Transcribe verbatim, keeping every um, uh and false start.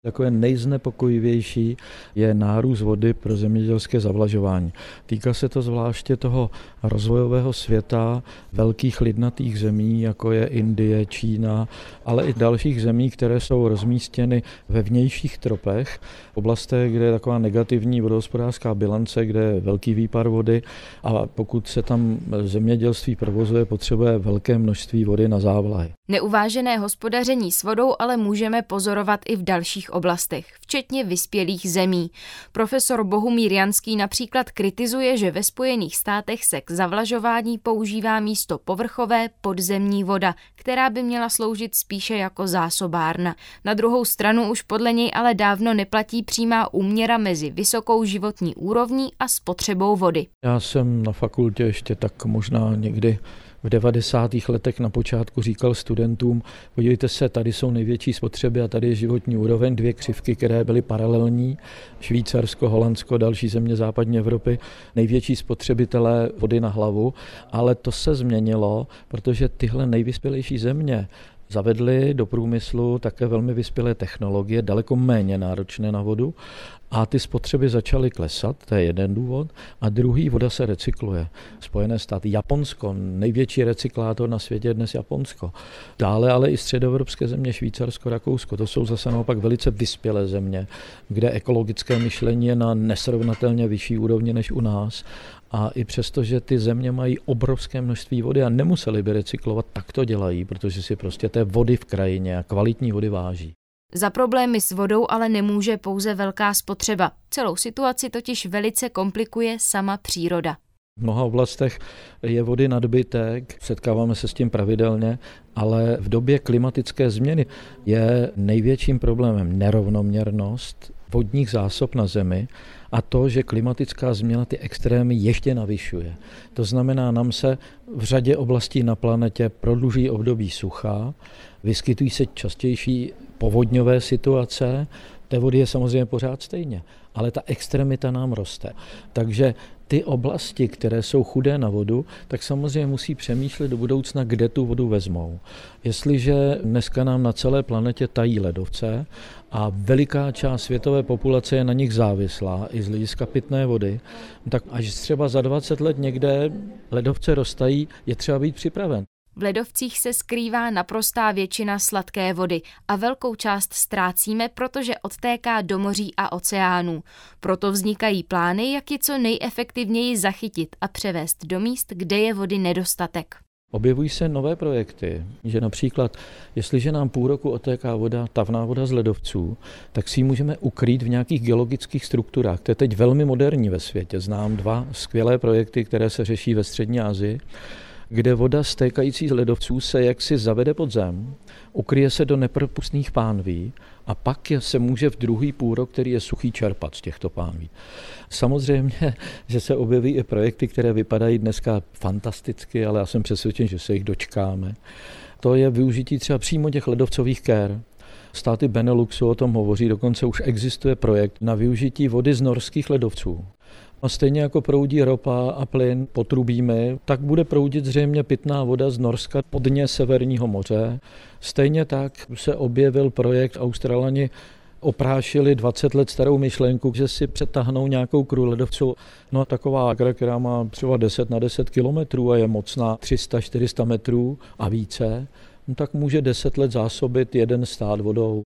Takové nejznepokojivější je nárůst vody pro zemědělské zavlažování. Týká se to zvláště toho rozvojového světa, velkých lidnatých zemí, jako je Indie, Čína, ale i dalších zemí, které jsou rozmístěny ve vnějších tropech, v oblastech, kde je taková negativní vodohospodářská bilance, kde je velký výpar vody a pokud se tam zemědělství provozuje, potřebuje velké množství vody na závlahy. Neuvážené hospodaření s vodou ale můžeme pozorovat i v dalších oblastech, včetně vyspělých zemí. Profesor Bohumír Janský například kritizuje, že ve Spojených státech se k zavlažování používá místo povrchové podzemní voda, která by měla sloužit spíše jako zásobárna. Na druhou stranu už podle něj ale dávno neplatí přímá úměra mezi vysokou životní úrovní a spotřebou vody. Já jsem na fakultě ještě tak možná někdy v devadesátých letech na počátku říkal studentům, podívejte se, tady jsou největší spotřeby a tady je životní úroveň, dvě křivky, které byly paralelní, Švýcarsko, Holandsko, další země západní Evropy, největší spotřebitelé vody na hlavu, ale to se změnilo, protože tyhle nejvyspělejší země zavedli do průmyslu také velmi vyspělé technologie, daleko méně náročné na vodu a ty spotřeby začaly klesat, to je jeden důvod. A druhý, voda se recykluje. Spojené státy, Japonsko, největší recyklátor na světě je dnes Japonsko. Dále ale i středoevropské země, Švýcarsko, Rakousko, to jsou zase naopak velice vyspělé země, kde ekologické myšlení je na nesrovnatelně vyšší úrovni než u nás. A i přesto, že ty země mají obrovské množství vody a nemuseli by recyklovat, tak to dělají, protože si prostě té vody v krajině a kvalitní vody váží. Za problémy s vodou ale nemůže pouze velká spotřeba. Celou situaci totiž velice komplikuje sama příroda. V mnoha oblastech je vody nadbytek, setkáváme se s tím pravidelně, ale v době klimatické změny je největším problémem nerovnoměrnost vodních zásob na Zemi a to, že klimatická změna ty extrémy ještě navyšuje. To znamená, nám se v řadě oblastí na planetě prodluží období sucha, vyskytují se častější povodňové situace, té vody je samozřejmě pořád stejně, ale ta extremita nám roste. Takže ty oblasti, které jsou chudé na vodu, tak samozřejmě musí přemýšlet do budoucna, kde tu vodu vezmou. Jestliže dneska nám na celé planetě tají ledovce a veliká část světové populace je na nich závislá i z hlediska pitné vody, tak až třeba za dvacet let někde ledovce roztají, je třeba být připraven. V ledovcích se skrývá naprostá většina sladké vody a velkou část ztrácíme, protože odtéká do moří a oceánů. Proto vznikají plány, jak ji co nejefektivněji zachytit a převést do míst, kde je vody nedostatek. Objevují se nové projekty, že například, jestliže nám půl roku odtéká voda, tavná voda z ledovců, tak si ji můžeme ukrýt v nějakých geologických strukturách. To je teď velmi moderní ve světě. Znám dva skvělé projekty, které se řeší ve střední Asii, kde voda stékající z ledovců se jaksi zavede pod zem, ukryje se do nepropustných pánví a pak se může v druhý půlrok, který je suchý, čerpat z těchto pánví. Samozřejmě, že se objeví i projekty, které vypadají dneska fantasticky, ale já jsem přesvědčen, že se jich dočkáme. To je využití třeba přímo těch ledovcových kér. Státy Beneluxu o tom hovoří, dokonce už existuje projekt na využití vody z norských ledovců. A stejně jako proudí ropa a plyn potrubími, tak bude proudit zřejmě pitná voda z Norska pod dně Severního moře. Stejně tak se objevil projekt, Australani oprášili dvacet let starou myšlenku, že si přetáhnou nějakou kruh ledovců. No taková akra, která má třeba deset na deset kilometrů a je mocná tři sta čtyři sta metrů a více, no tak může deset let zásobit jeden stát vodou.